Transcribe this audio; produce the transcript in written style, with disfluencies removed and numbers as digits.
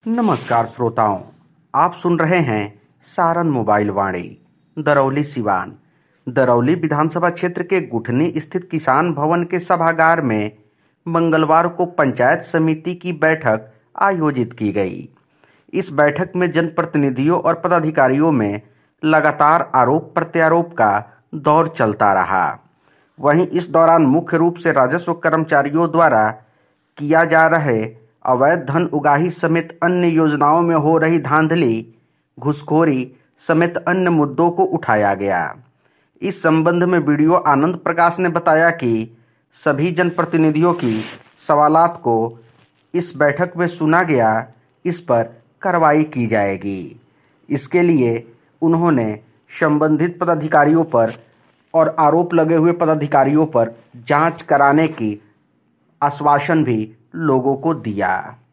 नमस्कार श्रोताओं, आप सुन रहे हैं सारण मोबाइल वाणी। दरौली सिवान। दरौली विधानसभा क्षेत्र के गुठनी स्थित किसान भवन के सभागार में मंगलवार को पंचायत समिति की बैठक आयोजित की गई। इस बैठक में जनप्रतिनिधियों और पदाधिकारियों में लगातार आरोप प्रत्यारोप का दौर चलता रहा। वहीं इस दौरान मुख्य रूप से राजस्व कर्मचारियों द्वारा किया जा रहे अवैध धन उगाही समेत अन्य योजनाओं में हो रही धांधली, घूसखोरी समेत अन्य मुद्दों को उठाया गया। इस संबंध में वीडियो आनंद प्रकाश ने बताया कि सभी जनप्रतिनिधियों की सवालात को इस बैठक में सुना गया, इस पर कार्रवाई की जाएगी। इसके लिए उन्होंने संबंधित पदाधिकारियों पर और आरोप लगे हुए पदाधिकारियों पर जांच कराने की आश्वासन भी लोगों को दिया।